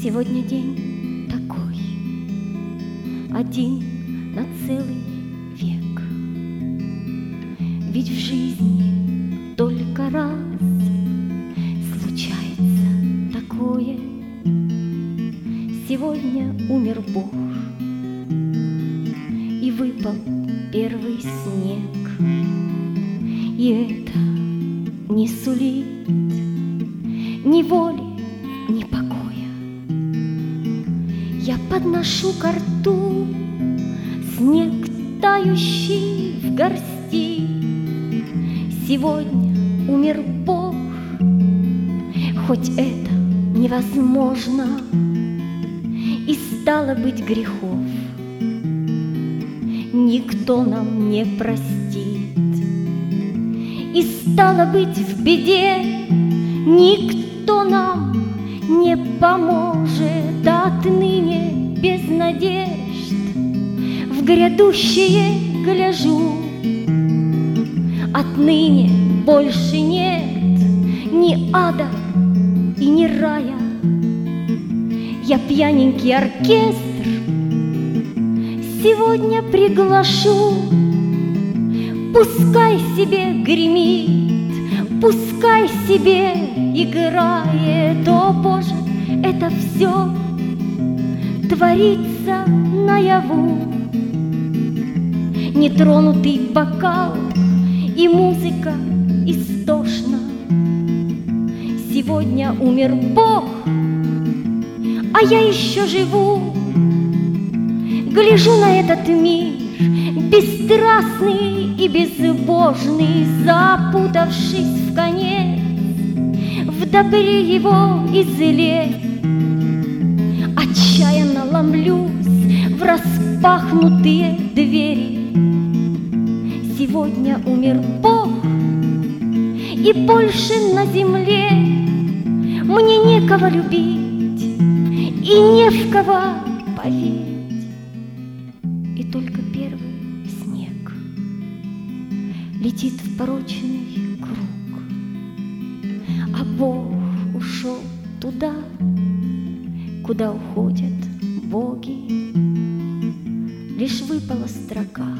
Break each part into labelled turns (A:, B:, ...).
A: Сегодня день такой, один на целый век. Ведь в жизни только раз случается такое. Сегодня умер Бог, и выпал первый снег. И это не сулит ни воли, ни покоя. Я подношу ко рту снег, тающий в горсти. Сегодня умер Бог, хоть это невозможно, и стало быть грехов никто нам не простит. И стало быть в беде никто нам не поможет. Отныне без надежд в грядущее гляжу. Отныне больше нет ни ада и ни рая. Я пьяненький оркестр сегодня приглашу. Пускай себе гремит, пускай себе играет. О, Боже, это все творится наяву. Нетронутый бокал и музыка истошна. Сегодня умер Бог, а я еще живу. Гляжу на этот мир, бесстрастный и безбожный, запутавшись в конец, в добре его и зле. Отчаянно ломлюсь в распахнутые двери. Сегодня умер Бог, и больше на земле мне некого любить и не в кого поверить. И только первый снег летит в порочный круг, а Бог ушел туда, куда уходят боги. Лишь выпала строка,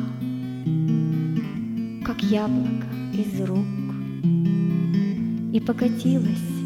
A: как яблоко из рук, и покатилась